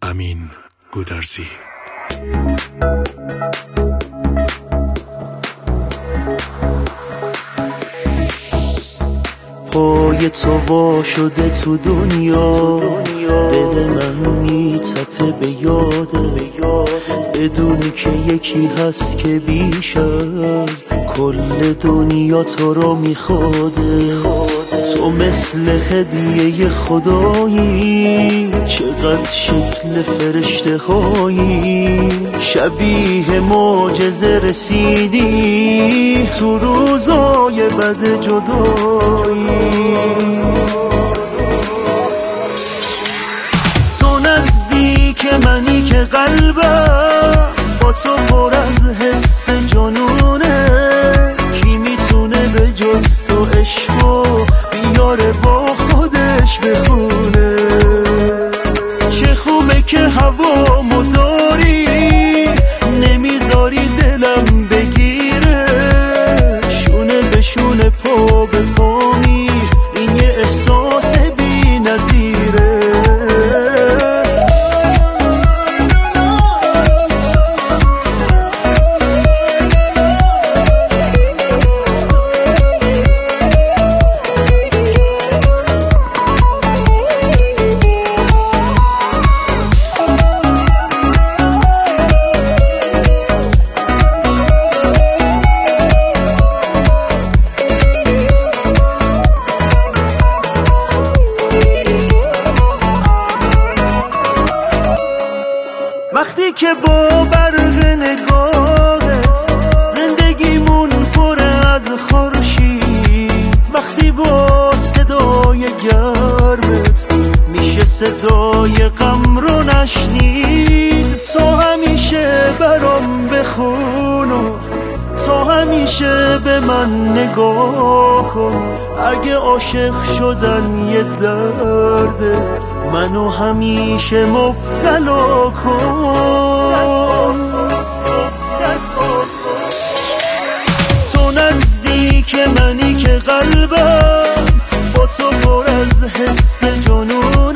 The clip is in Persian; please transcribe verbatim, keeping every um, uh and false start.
امین گودرزی. پای تو وا شده تو دنیا، دل من میتپه به یادت، بدونی که یکی هست که بیش از کل دنیا تو رو میخوادت. تو مثل هدیه خدایی، چقدر شکل فرشته هایی، شبیه معجزه رسیدی تو روزای بد جدایی. تو نزدیک منی که قلبم با تو پر از حس جنونه، کی میتونه به جز تو عشقو بیاره با خودش بخونه. چه خوبه که هوامو داری، نمیذاری دلم بگیره، شونه به شونه پا به پامی، این یه احساس بی نظیره. وقتی که با برق نگاهت زندگیمون پر از خورشید، وقتی با صدای گرمت میشه صدای غم رو نشنید. تو همیشه برام بخون و تو همیشه به من نگاه کن، اگه عاشق شدن یه درده منو همیشه مبتلا کن. تو نزدیک منی که قلبم با تو پر از حس جنون،